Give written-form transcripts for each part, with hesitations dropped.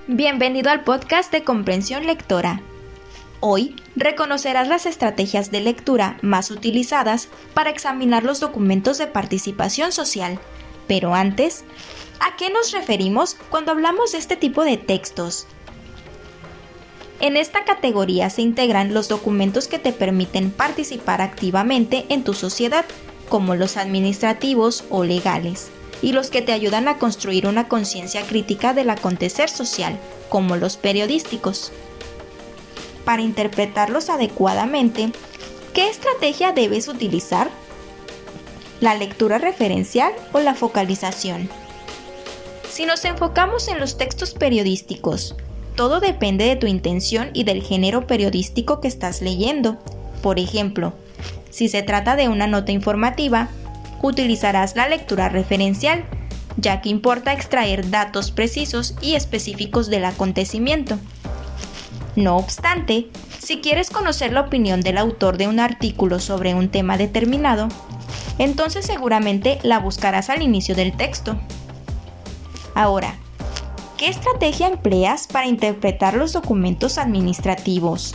Bienvenido al podcast de Comprensión Lectora. Hoy reconocerás las estrategias de lectura más utilizadas para examinar los documentos de participación social. Pero antes, ¿a qué nos referimos cuando hablamos de este tipo de textos? En esta categoría se integran los documentos que te permiten participar activamente en tu sociedad, como los administrativos o legales, y los que te ayudan a construir una conciencia crítica del acontecer social, como los periodísticos. Para interpretarlos adecuadamente, ¿qué estrategia debes utilizar? ¿La lectura referencial o la focalización? Si nos enfocamos en los textos periodísticos, todo depende de tu intención y del género periodístico que estás leyendo. Por ejemplo, si se trata de una nota informativa, utilizarás la lectura referencial, ya que importa extraer datos precisos y específicos del acontecimiento. No obstante, si quieres conocer la opinión del autor de un artículo sobre un tema determinado, entonces seguramente la buscarás al inicio del texto. Ahora, ¿qué estrategia empleas para interpretar los documentos administrativos?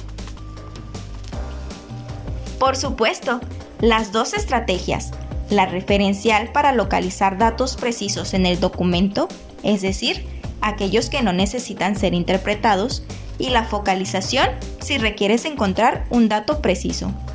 Por supuesto, las dos estrategias. La referencial para localizar datos precisos en el documento, es decir, aquellos que no necesitan ser interpretados, y la focalización si requieres encontrar un dato preciso.